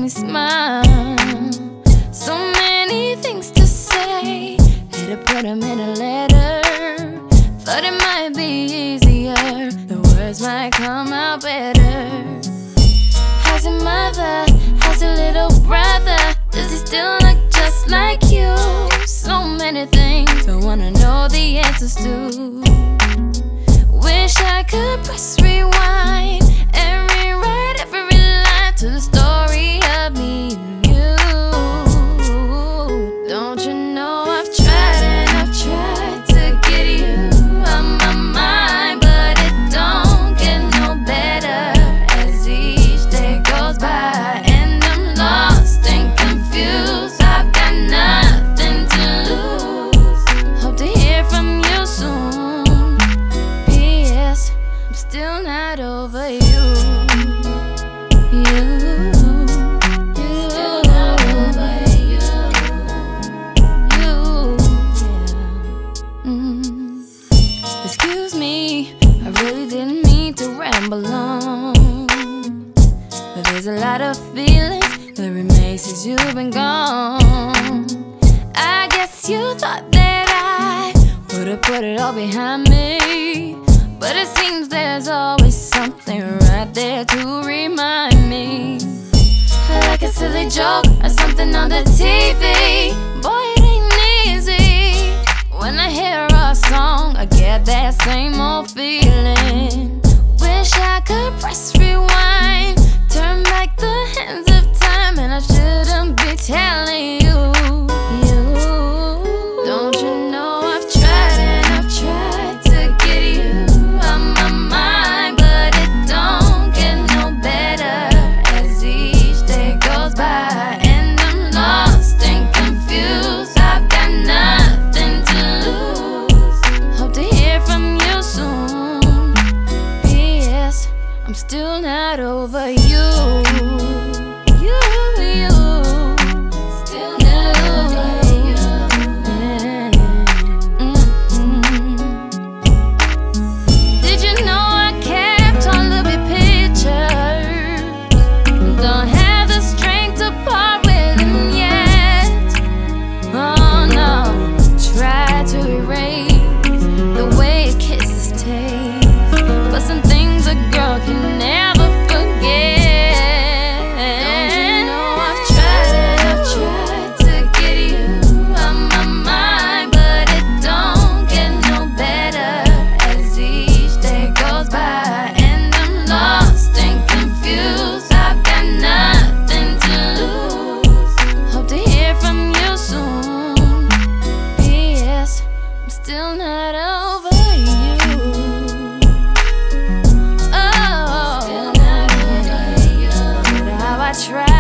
me smile. So many things to say, had to put them in a letter. Thought it might be easier, the words might come out better. How's your mother? How's your little brother? Does he still look just like you? So many things I wanna know the answers to. Wish I could press rewind and rewrite every line to the story of me and you. Don't you know I've tried and I've tried to get you out my mind, but it don't get no better as each day goes by, and I'm lost and confused. I've got nothing to lose. Hope to hear from you soon. P.S. I'm still not over you. Excuse me, I really didn't mean to ramble on, but there's a lot of feelings that remain since you've been gone. I guess you thought that I would've put it all behind me, but it seems there's always something right there to remind me. Like a silly joke or something on the TV. Boy, it ain't easy. When I hear a song, I get that same old feeling. Wish I could press rewind, turn back the hands of time, and I shouldn't be telling you. Don't you know I've tried and I've tried to get you out my mind, but it don't get no better as each day goes by, and I'm lost and confused. I've got nothing to lose. Hope to hear from you soon. P.S. I'm still not over you. Still not over you. Did you know I kept all of your pictures? Don't have the strength to part with them yet. Oh no, try to erase the way your kisses taste, but some things a girl can never forget. Don't you know I've tried and I've tried to get you out my mind, but it don't get no better as each day goes by, and I'm lost and confused. I've got nothing to lose. Hope to hear from you soon. P.S. I'm still not over you. Oh, still not over you. But how I try